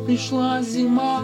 пришла зима.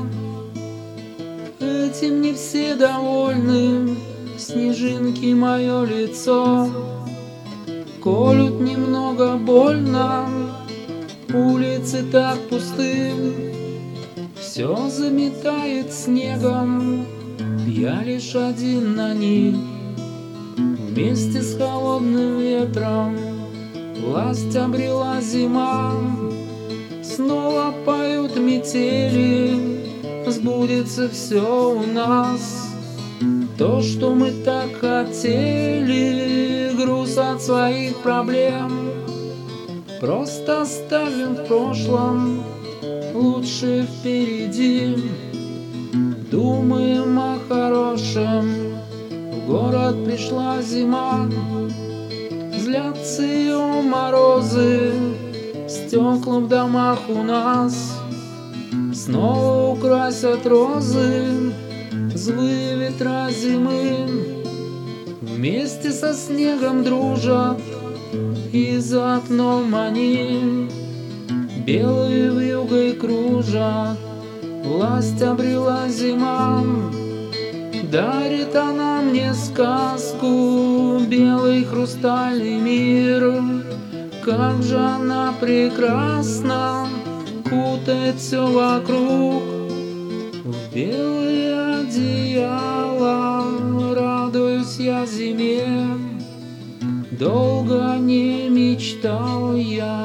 Этим не все довольны, снежинки мое лицо колют немного больно, улицы так пусты, все заметает снегом, я лишь один на них. Вместе с холодным ветром власть обрела зима. Снова поют метели, сбудется все у нас. То, что мы так хотели, груз от своих проблем просто оставим в прошлом, лучше впереди. Думаем о хорошем, в город пришла зима. Злятся ее морозы, стекла в домах у нас снова украсят розы, злые ветра зимы. Вместе со снегом дружат, и за окном они белой вьюгой кружат. Власть обрела зима, дарит она мне сказку, белый хрустальный мир. Как же она прекрасна, кутает все вокруг в белые одеяла. Радуюсь я зиме, долго не мечтал я.